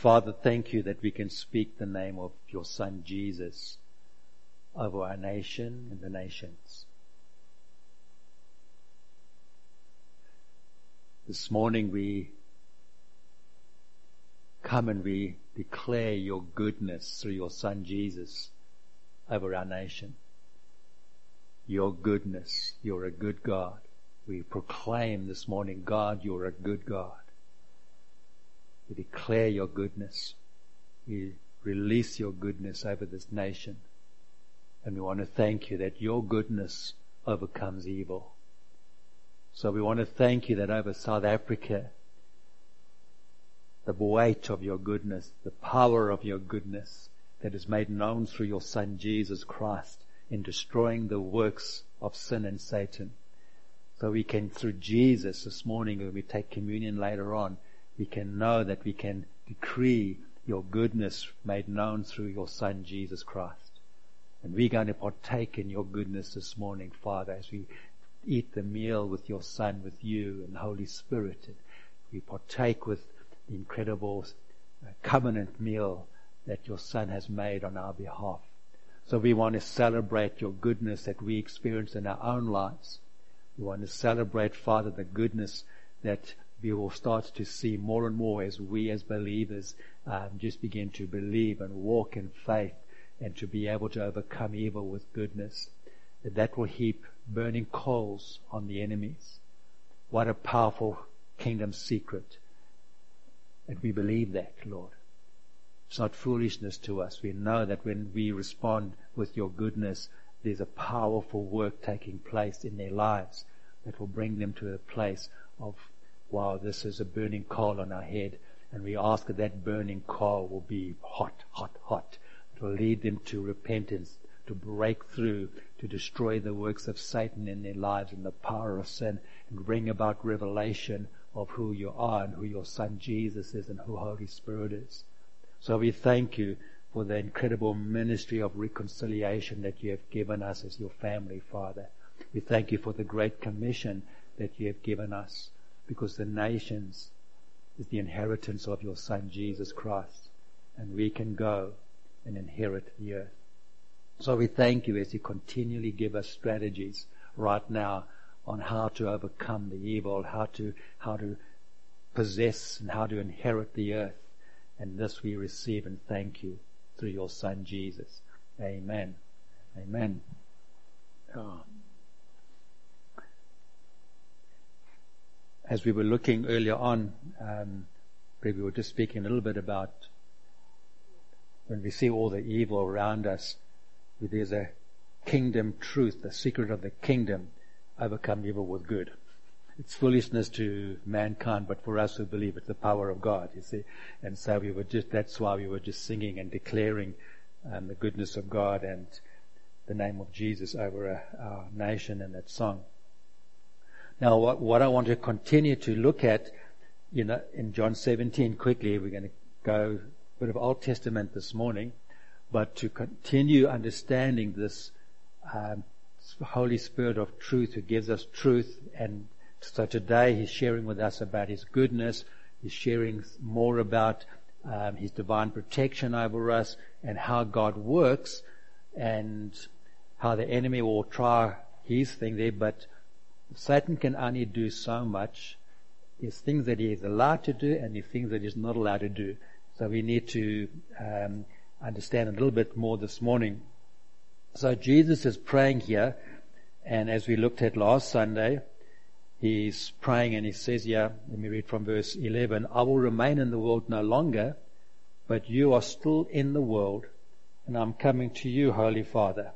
Father, thank you that we can speak the name of your Son Jesus over our nation and the nations. This morning we come and we declare your goodness through your Son Jesus over our nation. Your goodness, you're a good God. We proclaim this morning, God, you're a good God. We declare your goodness. We release your goodness over this nation. And we want to thank you that your goodness overcomes evil. So we want to thank you that over South Africa, the weight of your goodness, the power of your goodness that is made known through your Son Jesus Christ in destroying the works of sin and Satan. So we can, through Jesus this morning, when we take communion later on, we can know that we can decree your goodness made known through your Son Jesus Christ. And we're going to partake in your goodness this morning, Father, as we eat the meal with your Son, with you and the Holy Spirit. We partake with the incredible covenant meal that your Son has made on our behalf. So we want to celebrate your goodness that we experience in our own lives. We want to celebrate, Father, the goodness that we will start to see more and more as we as believers just begin to believe and walk in faith and to be able to overcome evil with goodness. That will heap burning coals on the enemies. What a powerful kingdom secret. And we believe that, Lord. It's not foolishness to us. We know that when we respond with your goodness, there's a powerful work taking place in their lives that will bring them to a place of, wow, this is a burning coal on our head. And we ask that burning coal will be hot, hot, hot. It will lead them to repentance, to break through, to destroy the works of Satan in their lives and the power of sin, and bring about revelation of who you are and who your Son Jesus is and who Holy Spirit is. So we thank you for the incredible ministry of reconciliation that you have given us as your family, Father. We thank you for the great commission that you have given us, because the nations is the inheritance of your Son Jesus Christ, and we can go and inherit the earth. So we thank you as you continually give us strategies right now on how to overcome the evil, how to possess and how to inherit the earth. And this we receive and thank you through your Son Jesus. Amen. Amen. Oh. As we were looking earlier on, we were just speaking a little bit about when we see all the evil around us, there's a kingdom truth, the secret of the kingdom, overcome evil with good. It's foolishness to mankind, but for us who believe it's the power of God, you see. And so that's why we were just singing and declaring the goodness of God and the name of Jesus over our nation in that song. Now, what I want to continue to look at, in John 17 quickly, we're going to go a bit of Old Testament this morning, but to continue understanding this Holy Spirit of truth who gives us truth. And so today he's sharing with us about his goodness. He's sharing more about his divine protection over us and how God works and how the enemy will try his thing there, but Satan can only do so much. There's things that he is allowed to do and there's things that he's not allowed to do. So we need to understand a little bit more this morning. So Jesus is praying here, and as we looked at last Sunday, he's praying and he says here, let me read from verse 11, I will remain in the world no longer, but you are still in the world, and I'm coming to you, Holy Father.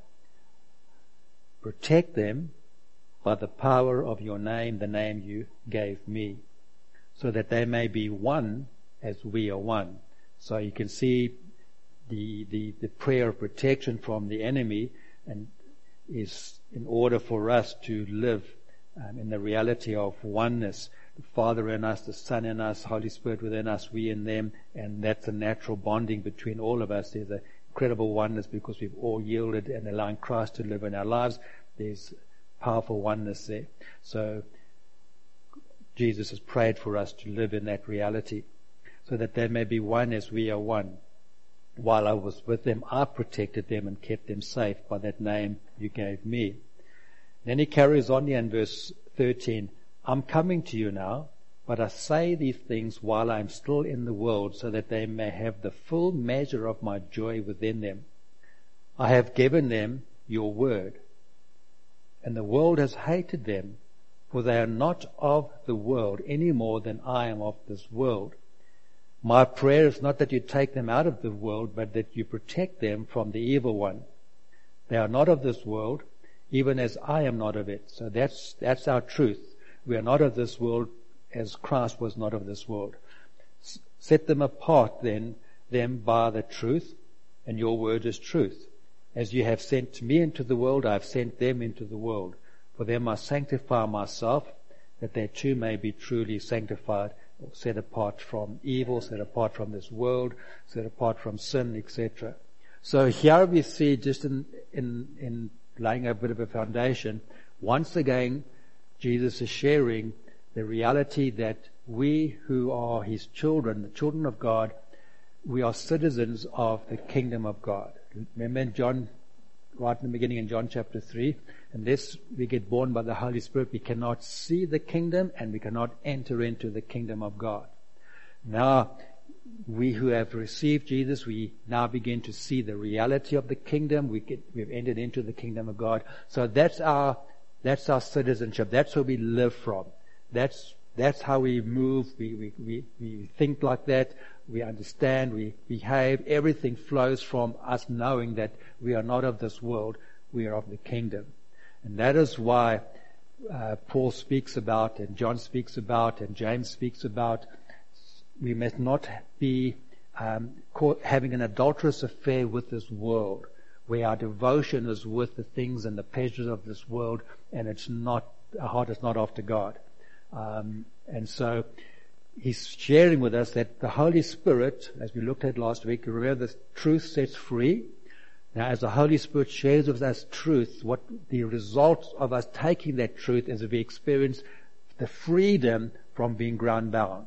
Protect them by the power of your name, the name you gave me, so that they may be one as we are one. So you can see the prayer of protection from the enemy, and is in order for us to live in the reality of oneness, the Father in us, the Son in us, Holy Spirit within us, we in them, and that's a natural bonding between all of us. There's an incredible oneness because we've all yielded and allowing Christ to live in our lives. There's powerful oneness there. So Jesus has prayed for us to live in that reality. so that they may be one as we are one. While I was with them, I protected them and kept them safe by that name you gave me. Then he carries on here in verse 13. I'm coming to you now, but I say these things while I am still in the world, so that they may have the full measure of my joy within them. I have given them your word, and the world has hated them, for they are not of the world any more than I am of this world. My prayer is not that you take them out of the world, but that you protect them from the evil one. They are not of this world, even as I am not of it. So that's our truth. We are not of this world, as Christ was not of this world. Set them apart then, them by the truth, and your word is truth. As you have sent me into the world, I have sent them into the world. For them I sanctify myself, that they too may be truly sanctified, set apart from evil, set apart from this world, set apart from sin, etc. So here we see, just in laying a bit of a foundation, once again Jesus is sharing the reality that we who are his children, the children of God, we are citizens of the kingdom of God. Remember in John, right in the beginning in John chapter 3, unless we get born by the Holy Spirit, we cannot see the kingdom and we cannot enter into the kingdom of God. Now, we who have received Jesus, we now begin to see the reality of the kingdom. We've entered into the kingdom of God. So that's our citizenship. That's where we live from. That's how we move. We think like that. We understand. We behave. Everything flows from us knowing that we are not of this world. We are of the kingdom. And that is why Paul speaks about, and John speaks about, and James speaks about, we must not be having an adulterous affair with this world, where our devotion is with the things and the pleasures of this world, and our heart is not after God. And so he's sharing with us that the Holy Spirit, as we looked at last week, remember the truth sets free. Now, as the Holy Spirit shares with us truth, what the result of us taking that truth is that we experience the freedom from being ground bound.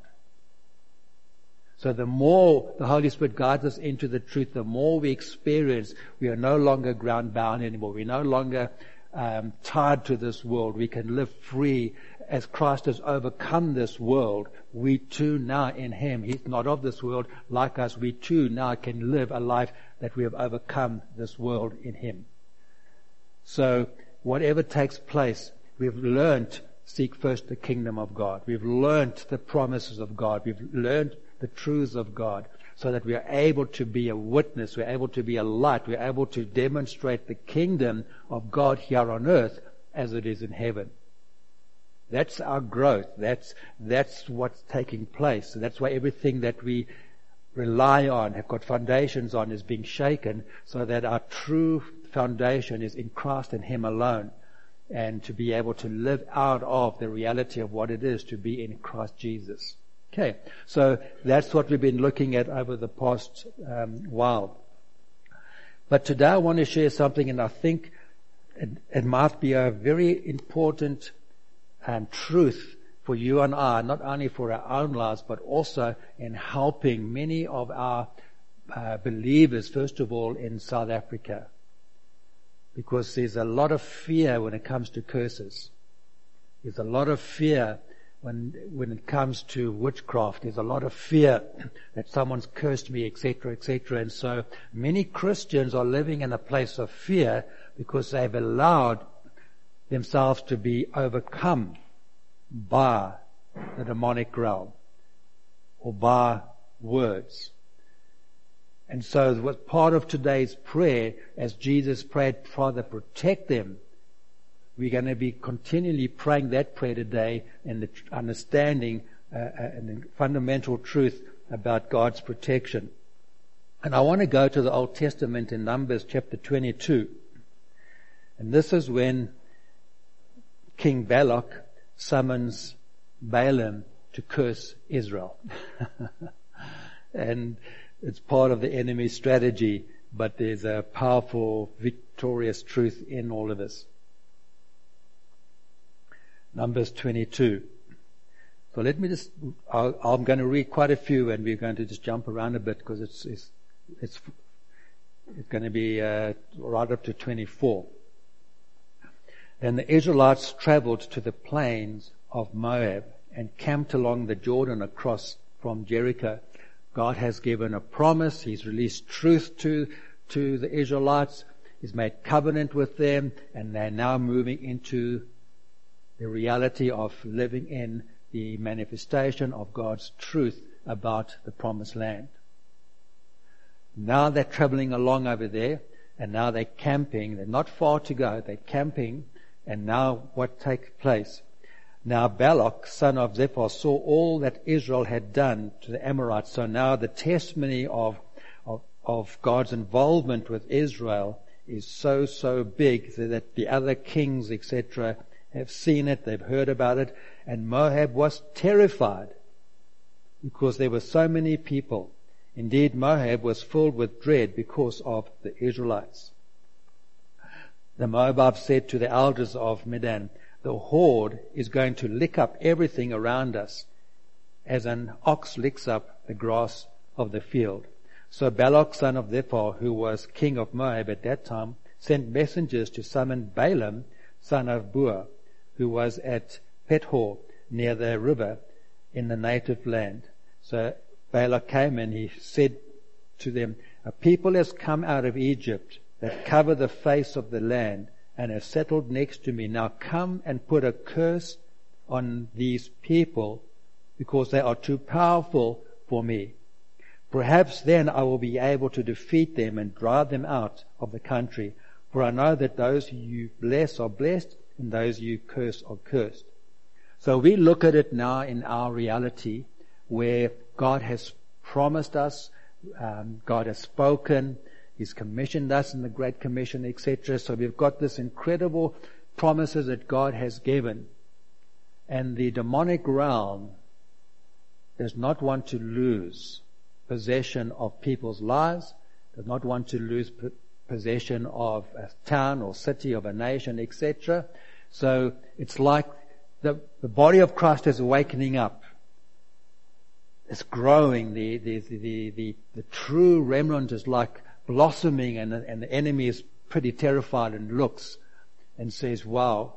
So the more the Holy Spirit guides us into the truth, the more we experience we are no longer ground bound anymore. We're no longer tied to this world. We can live free. As Christ has overcome this world, we too now in him, he's not of this world, like us, we too now can live a life that we have overcome this world in him. So whatever takes place, we've learned seek first the kingdom of God. We've learned the promises of God. We've learned the truths of God, so that we are able to be a witness, we're able to be a light, we're able to demonstrate the kingdom of God here on earth as it is in heaven. That's our growth. That's what's taking place. So that's why everything that we rely on, have got foundations on, is being shaken, so that our true foundation is in Christ and him alone, and to be able to live out of the reality of what it is to be in Christ Jesus. Okay, so that's what we've been looking at over the past while. But today I want to share something, and I think it might be a very important truth for you and I, not only for our own lives, but also in helping many of our believers, first of all, in South Africa. Because there's a lot of fear when it comes to curses. There's a lot of fear when it comes to witchcraft. There's a lot of fear that someone's cursed me, etc., etc. And so many Christians are living in a place of fear because they've allowed themselves to be overcome by the demonic realm or by words. And so what part of today's prayer, as Jesus prayed, Father, protect them, we're going to be continually praying that prayer today, and the understanding and the fundamental truth about God's protection. And I want to go to the Old Testament in Numbers chapter 22. And this is when King Balak summons Balaam to curse Israel. And it's part of the enemy's strategy, but there's a powerful, victorious truth in all of this. Numbers 22. So let me just, I'm going to read quite a few, and we're going to just jump around a bit because it's going to be right up to 24. Then the Israelites traveled to the plains of Moab and camped along the Jordan across from Jericho. God has given a promise. He's released truth to the Israelites. He's made covenant with them, and they're now moving into the reality of living in the manifestation of God's truth about the promised land. Now they're traveling along over there, and now they're camping. They're not far to go. They're camping, and now what takes place? Now Balak, son of Zippor, saw all that Israel had done to the Amorites. So now the testimony of God's involvement with Israel is so big that the other kings, etc., have seen it, they've heard about it, and Moab was terrified because there were so many people. Indeed, Moab was filled with dread because of the Israelites. The Moabites said to the elders of Midian, "The horde is going to lick up everything around us as an ox licks up the grass of the field." So Balak, son of Zippor, who was king of Moab at that time, sent messengers to summon Balaam, son of Beor, who was at Pethor near the river in the native land. So Balak came and he said to them, "A people has come out of Egypt that cover the face of the land and have settled next to me. Now come and put a curse on these people because they are too powerful for me. Perhaps then I will be able to defeat them and drive them out of the country. For I know that those you bless are blessed and those you curse are cursed." So we look at it now in our reality where God has promised us, God has spoken, He's commissioned us in the Great Commission, etc. So we've got this incredible promises that God has given. And the demonic realm does not want to lose possession of people's lives, does not want to lose possession of a town or city, of a nation, etc. So it's like the body of Christ is awakening up. It's growing. The true remnant is like blossoming, and the enemy is pretty terrified and looks and says, "Wow,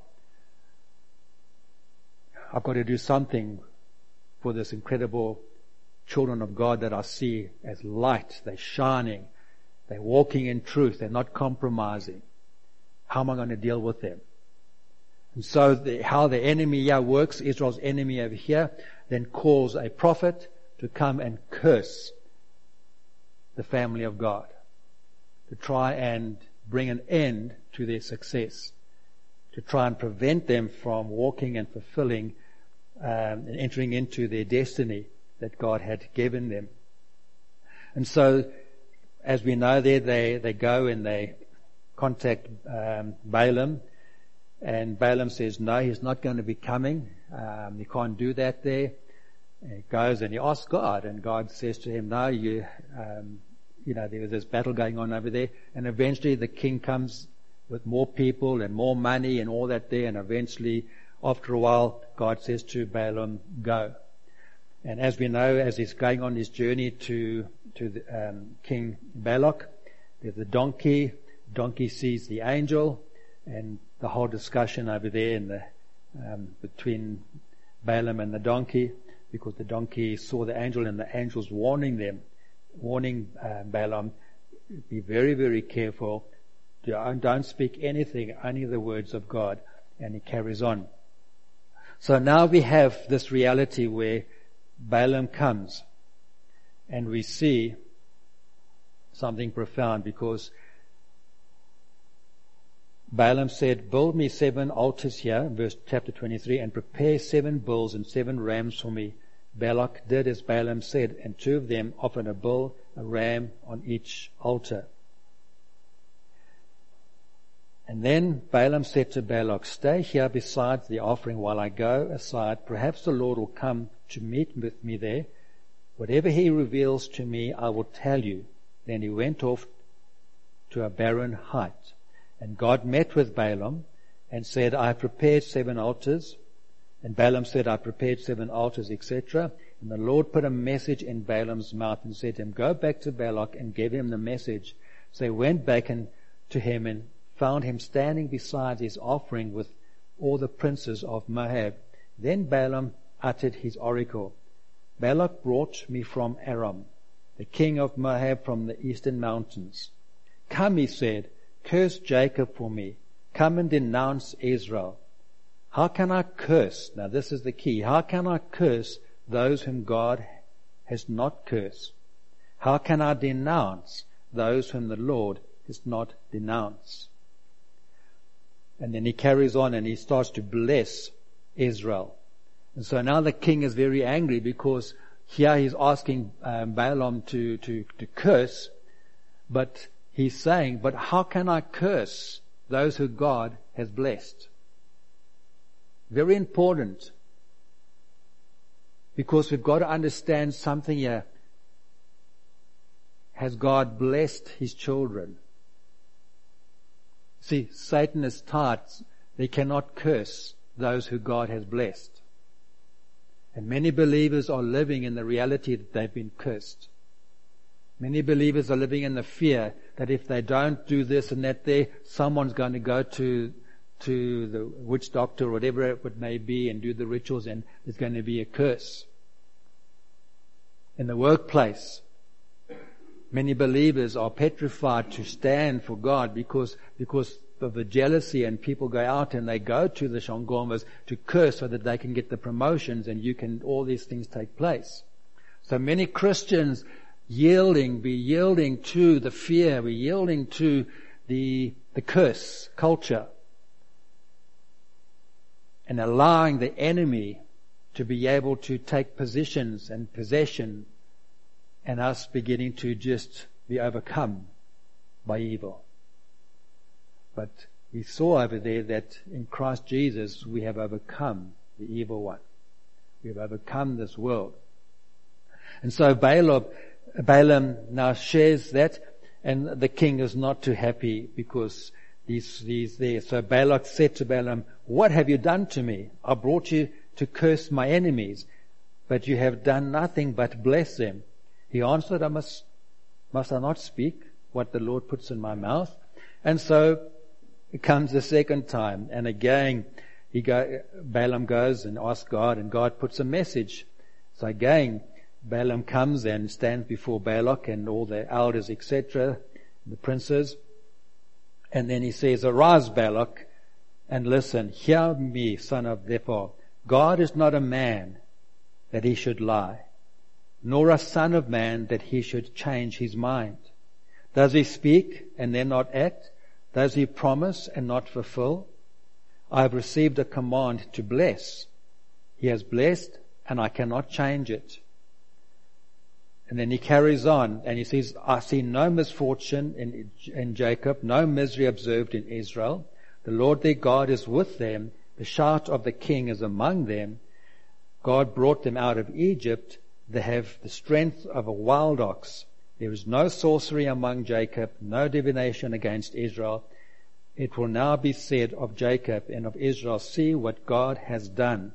I've got to do something for this incredible children of God that I see as light. They're shining. They're walking in truth. They're not compromising. How am I going to deal with them?" And so how the enemy works, Israel's enemy over here, then calls a prophet to come and curse the family of God, to try and bring an end to their success, to try and prevent them from walking and fulfilling and entering into their destiny that God had given them. And so, as we know there, they go and they contact Balaam, and Balaam says, "No, he's not going to be coming. You can't do that there." And he goes and he asks God, and God says to him, "No, there was this battle going on over there." And eventually the king comes with more people and more money and all that there, and eventually, after a while, God says to Balaam, "Go." And as we know, as he's going on his journey to King Balak, there's the donkey. Donkey sees the angel, and the whole discussion over there in the between Balaam and the donkey, because the donkey saw the angel, and the angel's warning Balaam, be very, very careful. Don't speak anything, only the words of God. And he carries on. So now we have this reality where Balaam comes, and we see something profound, because Balaam said, "Build me 7 altars here," verse chapter 23, "and prepare 7 bulls and 7 rams for me." Balak did as Balaam said, and 2 of them offered a bull, a ram on each altar. And then Balaam said to Balak, "Stay here beside the offering while I go aside. Perhaps the Lord will come to meet with me there. Whatever he reveals to me, I will tell you." Then he went off to a barren height. And God met with Balaam and said, "I have prepared 7 altars, And Balaam said, I prepared 7 altars, etc. And the Lord put a message in Balaam's mouth and said to him, go back to Balak and give him the message. So he went back to him and found him standing beside his offering with all the princes of Moab. Then Balaam uttered his oracle. Balak brought me from Aram, the king of Moab from the eastern mountains. Come, he said, curse Jacob for me. Come and denounce Israel. How can I curse? Now this is the key. How can I curse those whom God has not cursed? How can I denounce those whom the Lord has not denounced? And then he carries on and he starts to bless Israel. And so now the king is very angry because here he's asking Balaam to curse, but he's saying, but how can I curse those who God has blessed? Very important. Because we've got to understand something here. Has God blessed His children? See, Satan is taught they cannot curse those who God has blessed. And many believers are living in the reality that they've been cursed. Many believers are living in the fear that if they don't do this and that there, someone's going to go to the witch doctor or whatever it may be and do the rituals, and there's going to be a curse. In the workplace, many believers are petrified to stand for God because of the jealousy, and people go out and they go to the Shangomas to curse so that they can get the promotions and all these things take place. So many Christians be yielding to the fear, we're yielding to the curse culture and allowing the enemy to be able to take positions and possession, and us beginning to just be overcome by evil. But we saw over there that in Christ Jesus we have overcome the evil one. We have overcome this world. And so Balaam now shares that, and the king is not too happy because he's there. So Balak said to Balaam, what have you done to me? I brought you to curse my enemies, but you have done nothing but bless them. He answered, must I not speak what the Lord puts in my mouth? And so it comes the second time, and again Balaam goes and asks God, and God puts a message. So again Balaam comes and stands before Balak and all the elders, etc., the princes, and then he says, arise, Balak, and listen. Hear me, son of Zippor. God is not a man that he should lie, nor a son of man that he should change his mind. Does he speak and then not act? Does he promise and not fulfill? I have received a command to bless. He has blessed, and I cannot change it. And then he carries on and he says, I see no misfortune in Jacob, no misery observed in Israel. The Lord their God is with them. The shout of the king is among them. God brought them out of Egypt. They have the strength of a wild ox. There is no sorcery among Jacob, no divination against Israel. It will now be said of Jacob and of Israel, see what God has done.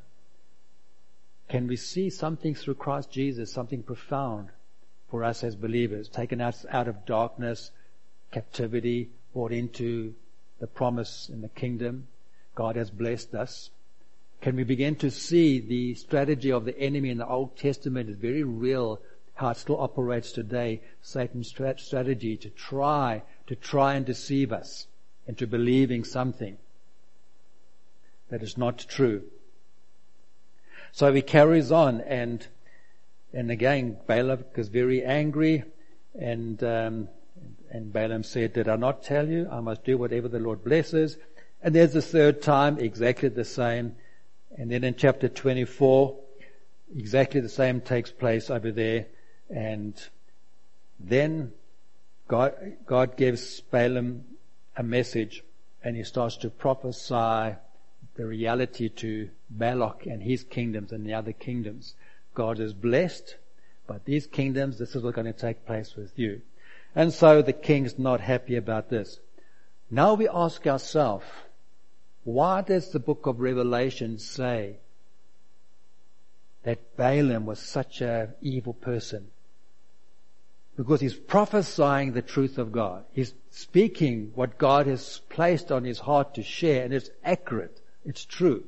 Can we see something through Christ Jesus, something profound for us as believers, taken us out of darkness, captivity, brought into the promise in the kingdom? God has blessed us. Can we begin to see the strategy of the enemy in the Old Testament is very real, how it still operates today, Satan's strategy to try and deceive us into believing something that is not true. So he carries on, and again Balak is very angry, and Balaam said, did I not tell you I must do whatever the Lord blesses? And there's the third time, exactly the same. And then in chapter 24, exactly the same takes place over there. And then God gives Balaam a message, and he starts to prophesy the reality to Balak and his kingdoms and the other kingdoms. God is blessed, but these kingdoms, this is what's going to take place with you. And so the king's not happy about this. Now we ask ourselves, why does the book of Revelation say that Balaam was such an evil person. Because he's prophesying the truth of God. He's speaking what God has placed on his heart to share, and it's accurate. It's true.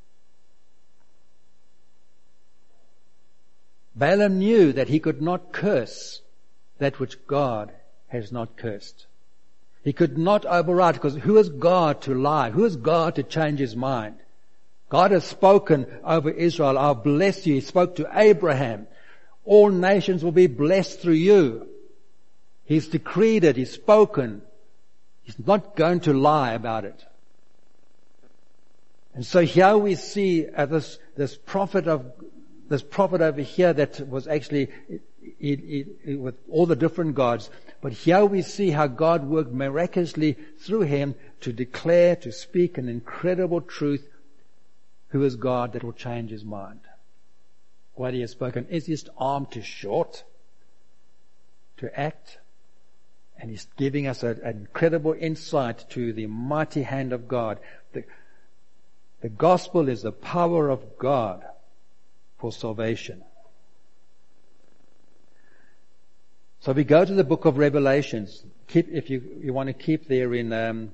Balaam knew that he could not curse that which God has not cursed. He could not override, because who is God to lie? Who is God to change his mind? God has spoken over Israel, I'll bless you. He spoke to Abraham. All nations will be blessed through you. He's decreed it. He's spoken. He's not going to lie about it. And so here we see this prophet over here that was actually with all the different gods. But here we see how God worked miraculously through him to declare, to speak an incredible truth. Who is God that will change his mind? What he has spoken is his arm too short to act? And he's giving us an incredible insight to the mighty hand of God. The gospel is the power of God for salvation. So we go to the book of Revelations. If you want to keep there in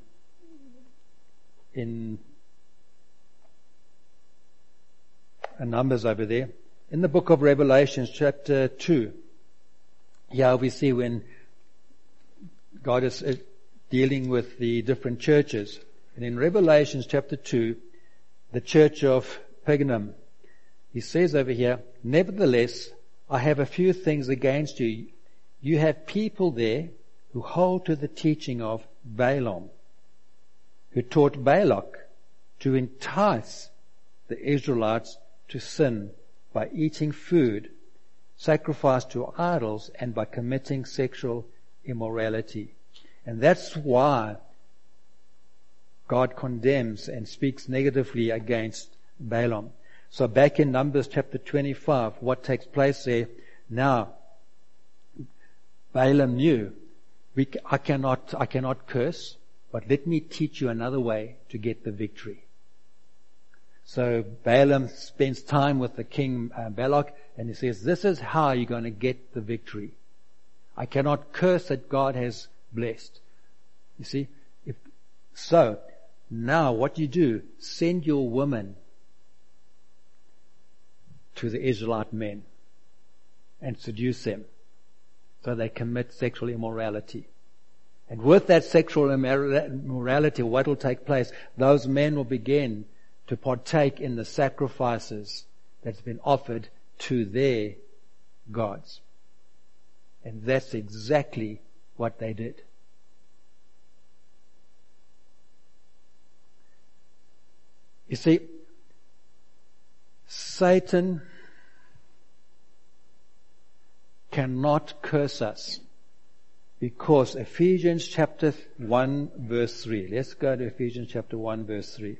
Numbers over there. In the book of Revelations, chapter 2, here we see when God is dealing with the different churches. And in Revelations chapter 2, the church of Pergamum, he says over here, nevertheless, I have a few things against you. You have people there who hold to the teaching of Balaam, who taught Balak to entice the Israelites to sin by eating food sacrificed to idols and by committing sexual immorality. And that's why God condemns and speaks negatively against Balaam. So back in Numbers chapter 25, what takes place there? Now, Balaam knew, I cannot curse, but let me teach you another way to get the victory. So Balaam spends time with the king Balak, and he says, this is how you're going to get the victory. I cannot curse that God has blessed. You see? So, now what you do, send your women to the Israelite men and seduce them so they commit sexual immorality. And with that sexual immorality, what will take place? Those men will begin to partake in the sacrifices that's been offered to their gods. And that's exactly what they did. You see, Satan cannot curse us because Ephesians chapter 1 verse 3. Let's go to Ephesians chapter 1 verse 3.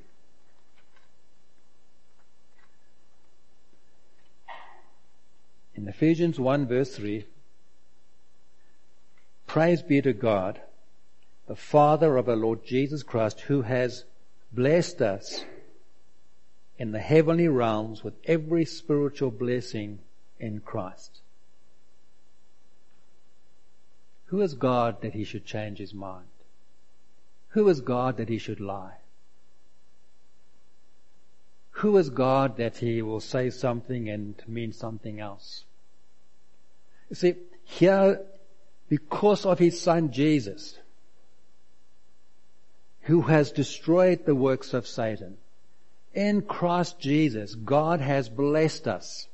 In Ephesians 1 verse 3, praise be to God, the Father of our Lord Jesus Christ, who has blessed us in the heavenly realms with every spiritual blessing in Christ. Who is God that he should change his mind? Who is God that he should lie? Who is God that he will say something and mean something else? You see, here, because of his son Jesus, who has destroyed the works of Satan, in Christ Jesus, God has blessed us.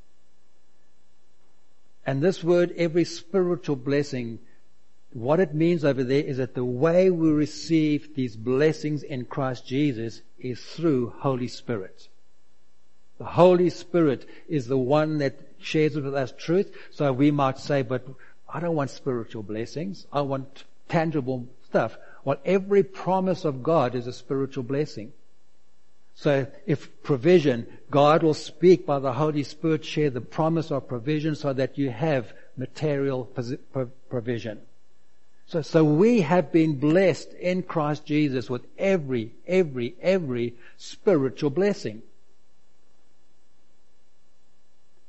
And this word, every spiritual blessing, what it means over there is that the way we receive these blessings in Christ Jesus is through Holy Spirit. The Holy Spirit is the one that shares with us truth. So we might say, but I don't want spiritual blessings. I want tangible stuff. Well, every promise of God is a spiritual blessing. So if provision, God will speak by the Holy Spirit, share the promise of provision so that you have material provision. So we have been blessed in Christ Jesus with every spiritual blessing.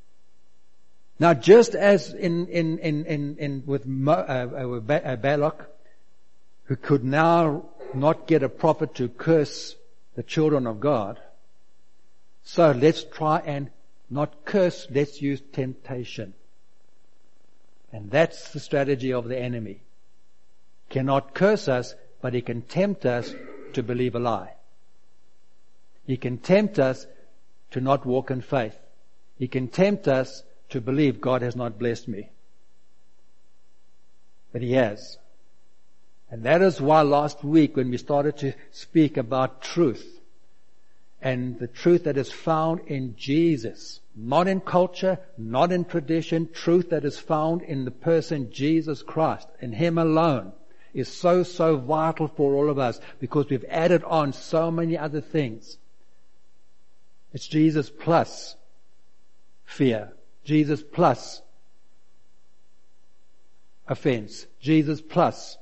Now, just as with Balak, who could now not get a prophet to curse the children of God, so let's try and not curse, let's use temptation. And that's the strategy of the enemy. Cannot curse us, but he can tempt us to believe a lie. He can tempt us to not walk in faith. He can tempt us to believe God has not blessed me. But He has. And that is why last week when we started to speak about truth, and the truth that is found in Jesus, not in culture, not in tradition, truth that is found in the person Jesus Christ, in Him alone, is so vital for all of us, because we've added on so many other things. It's Jesus plus fear, Jesus plus offense, Jesus plus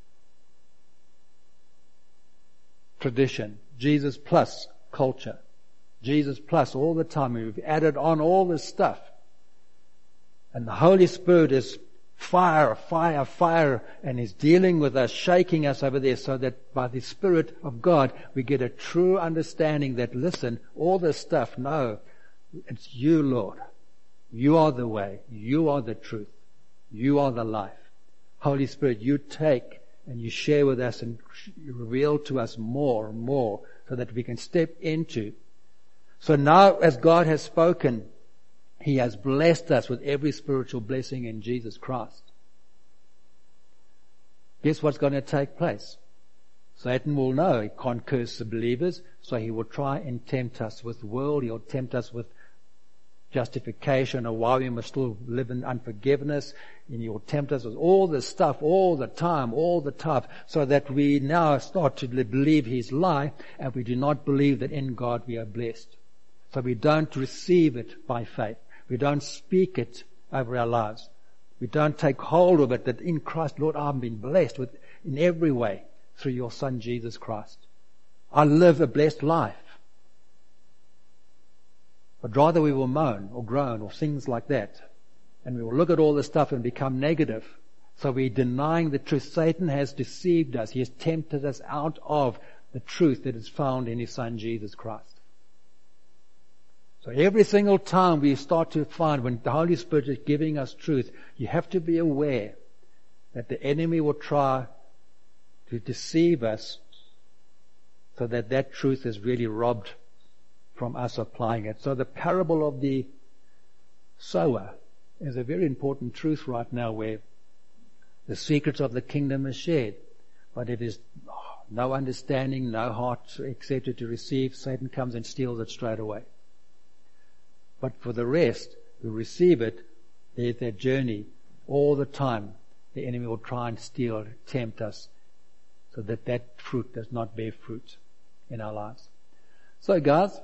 tradition, Jesus plus culture, Jesus plus all the time. We've added on all this stuff. And the Holy Spirit is fire, and is dealing with us, shaking us over there, so that by the Spirit of God we get a true understanding that, listen, all this stuff, no, it's You, Lord. You are the way. You are the truth. You are the life. Holy Spirit, You take and You share with us and You reveal to us more and more, so that we can step into. So now, as God has spoken, He has blessed us with every spiritual blessing in Jesus Christ. Guess what's going to take place? Satan will know he can't curse the believers, so he will try and tempt us with the world. He'll tempt us with justification, or why we must still live in unforgiveness, and He will tempt us with all this stuff all the time, so that we now start to believe His lie, and we do not believe that in God we are blessed. So we don't receive it by faith. We don't speak it over our lives. We don't take hold of it, that in Christ, Lord, I've been blessed with in every way through Your Son Jesus Christ. I live a blessed life. But rather we will moan or groan or things like that. And we will look at all this stuff and become negative. So we're denying the truth. Satan has deceived us. He has tempted us out of the truth that is found in His Son Jesus Christ. So every single time we start to find, when the Holy Spirit is giving us truth, you have to be aware that the enemy will try to deceive us, so that that truth is really robbed from us applying it. So the parable of the sower is a very important truth right now, where the secrets of the kingdom is shared, but it is no understanding, no heart, etc. to receive. Satan comes and steals it straight away. But for the rest who receive it, there's their journey all the time. The enemy will try and steal, tempt us, so that that fruit does not bear fruit in our lives. So guys,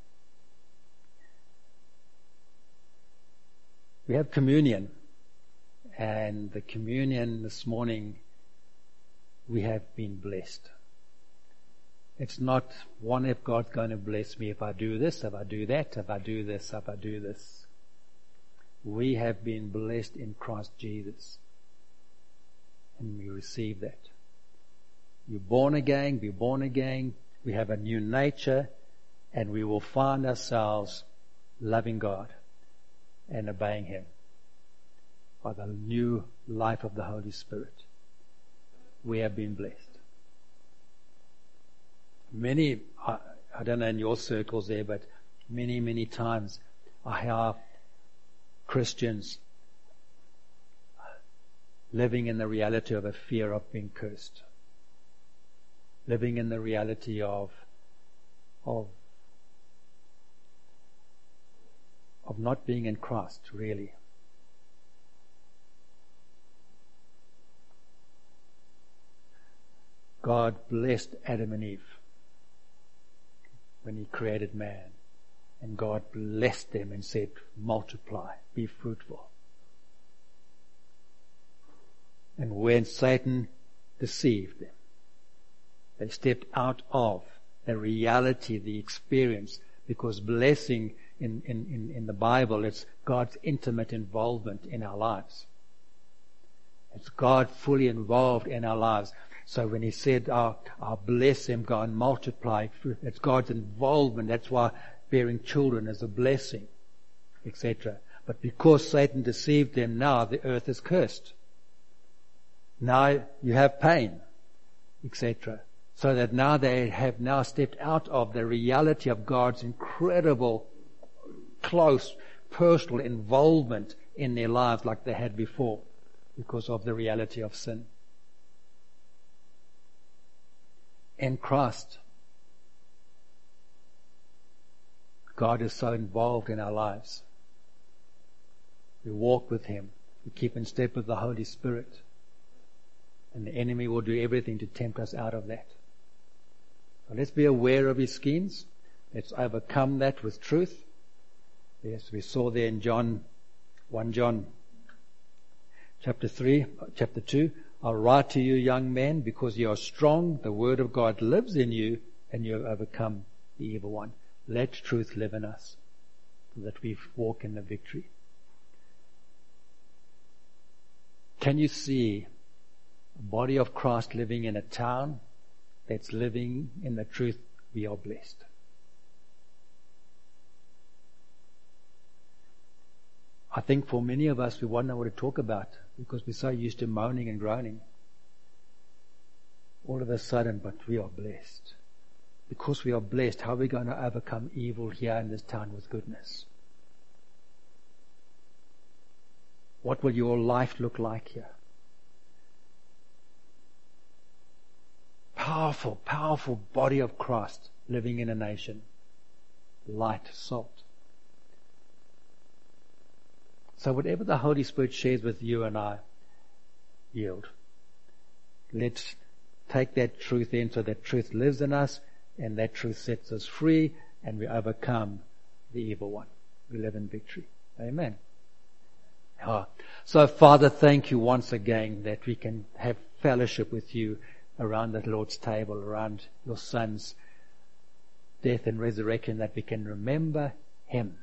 we have communion, and the communion this morning, we have been blessed. It's not one if God's going to bless me if I do this, if I do that, if I do this, if I do this. We have been blessed in Christ Jesus, and we receive that. You're born again, we're born again, we have a new nature, and we will find ourselves loving God and obeying Him by the new life of the Holy Spirit. We have been blessed. Many, I don't know in your circles there, but many times I hear Christians living in the reality of a fear of being cursed, living in the reality of not being in Christ, really. God blessed Adam and Eve when He created man, and God blessed them and said, multiply, be fruitful. And when Satan deceived them, they stepped out of the reality, the experience, because blessing in the Bible, it's God's intimate involvement in our lives. It's God fully involved in our lives. So when he said, I'll bless them, go and multiply, it's God's involvement. That's why bearing children is a blessing, etc. But because Satan deceived them, now the earth is cursed. Now you have pain, etc. So that now they have now stepped out of the reality of God's incredible, close, personal involvement in their lives like they had before, because of the reality of sin. In Christ, God is so involved in our lives. We walk with Him. We keep in step with the Holy Spirit. And the enemy will do everything to tempt us out of that. So let's be aware of his schemes. Let's overcome that with truth. Yes, we saw there in 1 John chapter 2, I'll write to you, young men, because you are strong, the word of God lives in you, and you have overcome the evil one. Let truth live in us, so that we walk in the victory. Can you see a body of Christ living in a town that's living in the truth? We are blessed. I think for many of us, we won't know what to talk about because we're so used to moaning and groaning. All of a sudden, but we are blessed. Because we are blessed, how are we going to overcome evil here in this town with goodness? What will your life look like here? Powerful, powerful body of Christ living in a nation. Light, salt. So whatever the Holy Spirit shares with you and I, yield. Let's take that truth in so that truth lives in us and that truth sets us free and we overcome the evil one. We live in victory. Amen. So Father, thank you once again that we can have fellowship with you around the Lord's table, around your Son's death and resurrection, that we can remember Him.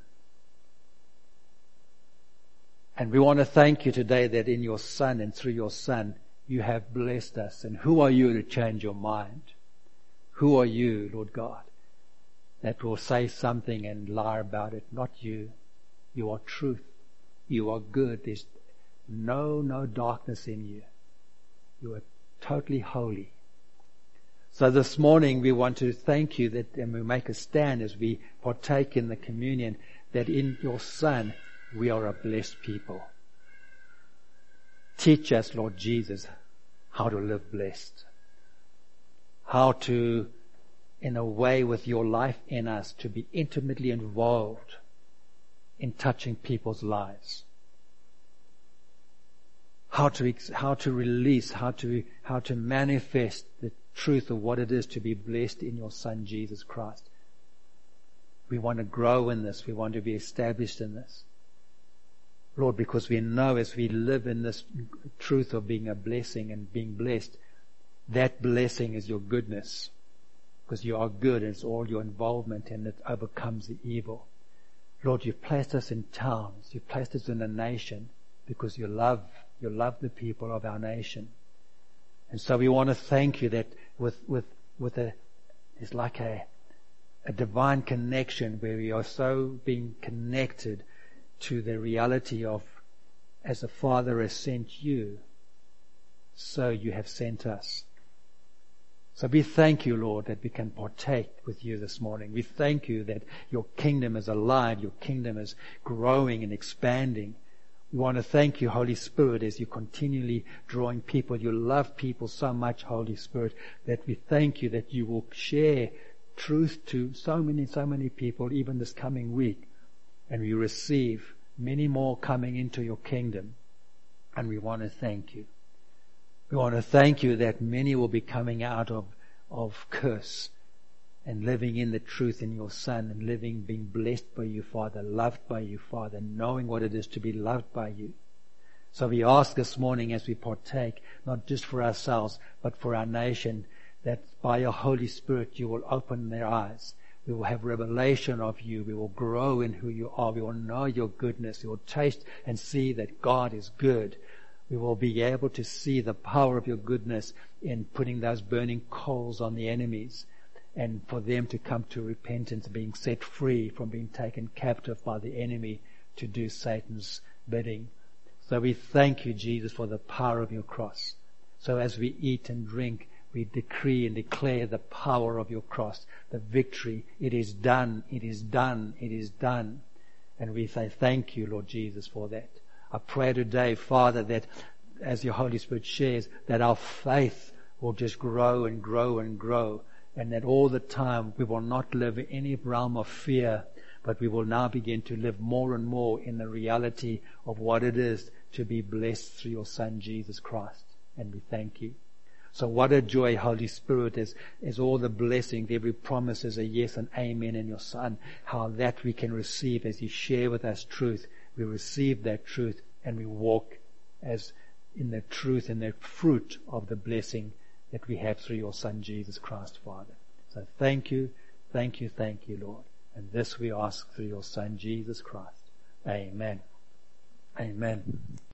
And we want to thank you today that in your Son and through your Son, you have blessed us. And who are you to change your mind? Who are you, Lord God, that will say something and lie about it? Not you. You are truth. You are good. There's no darkness in you. You are totally holy. So this morning we want to thank you that, and we make a stand as we partake in the communion, that in your Son we are a blessed people. Teach us, Lord Jesus, how to live blessed. How to, in a way with your life in us, to be intimately involved in touching people's lives. How to release, how to manifest the truth of what it is to be blessed in your Son, Jesus Christ. We want to grow in this. We want to be established in this. Lord, because we know as we live in this truth of being a blessing and being blessed, that blessing is your goodness. Because you are good and it's all your involvement and it overcomes the evil. Lord, you've placed us in towns. You've placed us in a nation because you love the people of our nation. And so we want to thank you that it's like a divine connection where we are so being connected to the reality of, as the Father has sent you, so you have sent us. So we thank you, Lord, that we can partake with you this morning. We thank you that your kingdom is alive, your kingdom is growing and expanding. We want to thank you, Holy Spirit, as you're continually drawing people. You love people so much, Holy Spirit, that we thank you that you will share truth to so many people, even this coming week. And we receive many more coming into your kingdom. And we want to thank you. We want to thank you that many will be coming out of curse and living in the truth in your Son and living, being blessed by you, Father, loved by you, Father, knowing what it is to be loved by you. So we ask this morning as we partake, not just for ourselves, but for our nation, that by your Holy Spirit you will open their eyes. We will have revelation of you. We will grow in who you are. We will know your goodness. We will taste and see that God is good. We will be able to see the power of your goodness in putting those burning coals on the enemies, and for them to come to repentance, being set free from being taken captive by the enemy to do Satan's bidding. So we thank you, Jesus, for the power of your cross. So as we eat and drink, we decree and declare the power of your cross, the victory. It is done, it is done, it is done. And we say thank you, Lord Jesus, for that. I pray today, Father, that as your Holy Spirit shares, that our faith will just grow and grow and grow, and that all the time we will not live in any realm of fear, but we will now begin to live more and more in the reality of what it is to be blessed through your Son, Jesus Christ. And we thank you. So what a joy, Holy Spirit, is all the blessings, every promise is a yes and amen in your Son. How that we can receive as you share with us truth. We receive that truth and we walk as in the truth and the fruit of the blessing that we have through your Son, Jesus Christ, Father. So thank you, thank you, thank you, Lord. And this we ask through your Son, Jesus Christ. Amen. Amen.